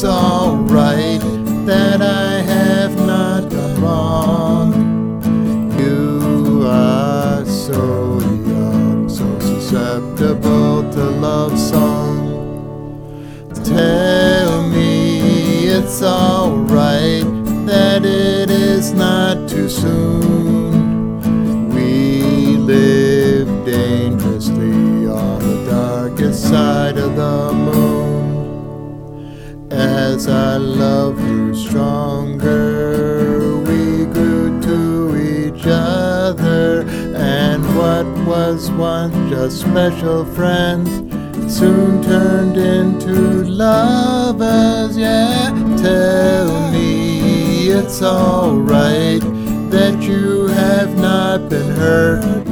it's alright that I have not done wrong. You are so young, so susceptible to love song. Tell me it's alright that it is not too soon. We live dangerously on the darkest side of the moon. As our love grew stronger, we grew to each other, and what was once just special friends soon turned into lovers. Yeah, tell me it's alright that you have not been hurt.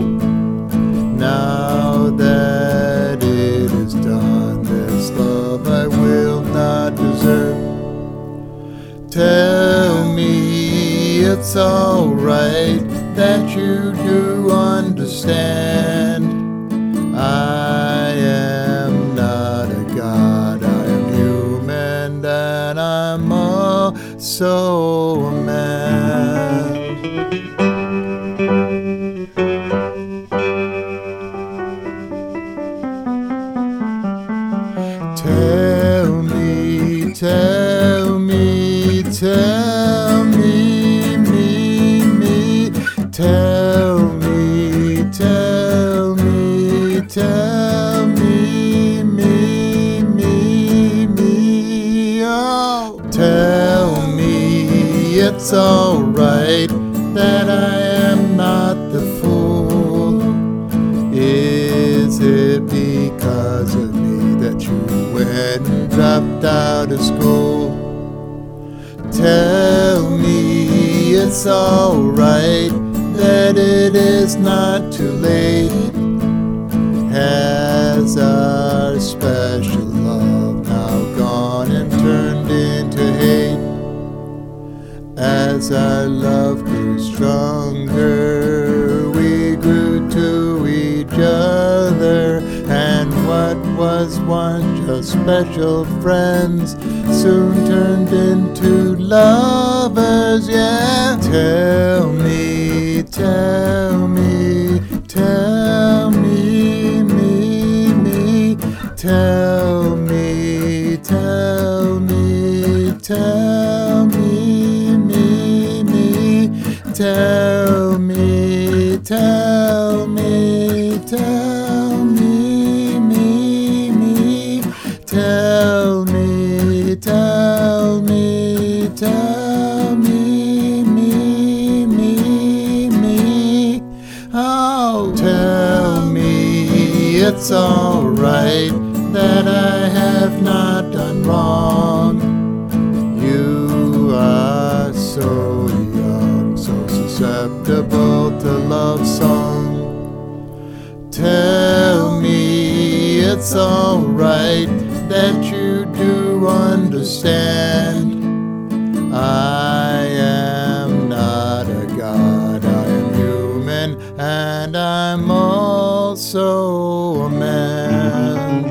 Now that it is done, this love I will not desert. Tell me it's alright that you do understand. I am not a god, I am human, and I'm also a man. Tell me, tell me, tell me, me, tell me, tell me, tell me, me, oh. Tell me it's alright that I am not the fool. Is it because of me that you went and dropped out of school? Tell me it's alright that it is not too late. Has our special love now gone and turned into hate? As our love grew stronger, we grew to each other, and what was once just special friends soon turned into lovers. Yeah, tell me, tell me, tell me, me, tell me, tell me, tell me, me, tell me, tell me, tell me, me, tell me, tell me, tell me, me, oh, tell me it's alright that I have not done wrong. You are so young, so susceptible to love song. Tell me it's alright that you do understand. I am not a god, I am human, and I'm also a man.